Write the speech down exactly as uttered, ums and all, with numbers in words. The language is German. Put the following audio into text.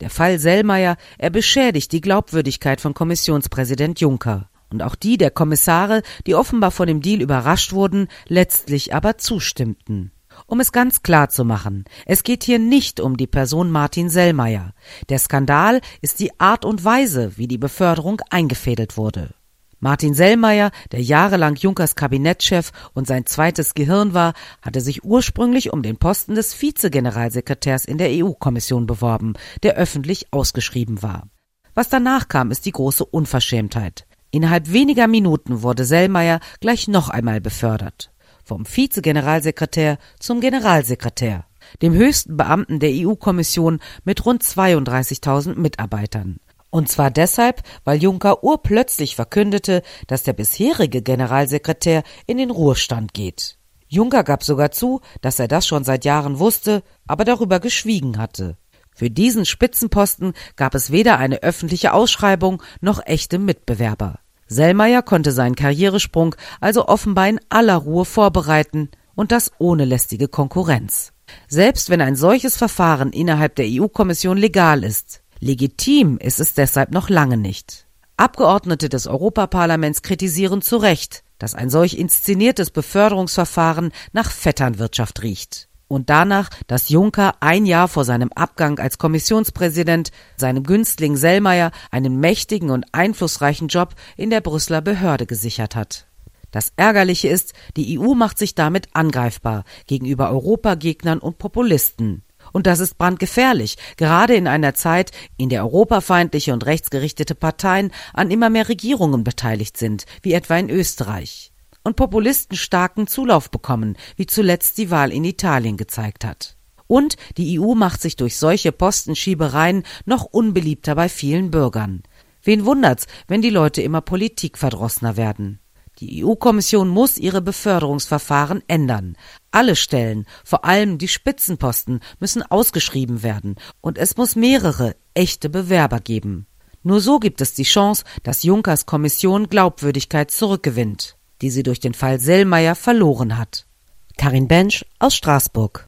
Der Fall Sellmayr, er beschädigt die Glaubwürdigkeit von Kommissionspräsident Juncker. Und auch die der Kommissare, die offenbar von dem Deal überrascht wurden, letztlich aber zustimmten. Um es ganz klar zu machen, es geht hier nicht um die Person Martin Sellmayr. Der Skandal ist die Art und Weise, wie die Beförderung eingefädelt wurde. Martin Sellmayr, der jahrelang Junckers Kabinettschef und sein zweites Gehirn war, hatte sich ursprünglich um den Posten des Vizegeneralsekretärs in der E U-Kommission beworben, der öffentlich ausgeschrieben war. Was danach kam, ist die große Unverschämtheit. Innerhalb weniger Minuten wurde Sellmayr gleich noch einmal befördert. Vom Vizegeneralsekretär zum Generalsekretär, dem höchsten Beamten der E U-Kommission mit rund zweiunddreißigtausend Mitarbeitern. Und zwar deshalb, weil Juncker urplötzlich verkündete, dass der bisherige Generalsekretär in den Ruhestand geht. Juncker gab sogar zu, dass er das schon seit Jahren wusste, aber darüber geschwiegen hatte. Für diesen Spitzenposten gab es weder eine öffentliche Ausschreibung noch echte Mitbewerber. Sellmayr konnte seinen Karrieresprung also offenbar in aller Ruhe vorbereiten und das ohne lästige Konkurrenz. Selbst wenn ein solches Verfahren innerhalb der E U-Kommission legal ist, legitim ist es deshalb noch lange nicht. Abgeordnete des Europaparlaments kritisieren zu Recht, dass ein solch inszeniertes Beförderungsverfahren nach Vetternwirtschaft riecht. Und danach, dass Juncker ein Jahr vor seinem Abgang als Kommissionspräsident seinem Günstling Sellmayr einen mächtigen und einflussreichen Job in der Brüsseler Behörde gesichert hat. Das Ärgerliche ist, die E U macht sich damit angreifbar gegenüber Europagegnern und Populisten. Und das ist brandgefährlich, gerade in einer Zeit, in der europafeindliche und rechtsgerichtete Parteien an immer mehr Regierungen beteiligt sind, wie etwa in Österreich. Und Populisten starken Zulauf bekommen, wie zuletzt die Wahl in Italien gezeigt hat. Und die E U macht sich durch solche Postenschiebereien noch unbeliebter bei vielen Bürgern. Wen wundert's, wenn die Leute immer politikverdrossener werden? Die E U-Kommission muss ihre Beförderungsverfahren ändern. Alle Stellen, vor allem die Spitzenposten, müssen ausgeschrieben werden und es muss mehrere echte Bewerber geben. Nur so gibt es die Chance, dass Junckers Kommission Glaubwürdigkeit zurückgewinnt, die sie durch den Fall Sellmayr verloren hat. Karin Bensch aus Straßburg.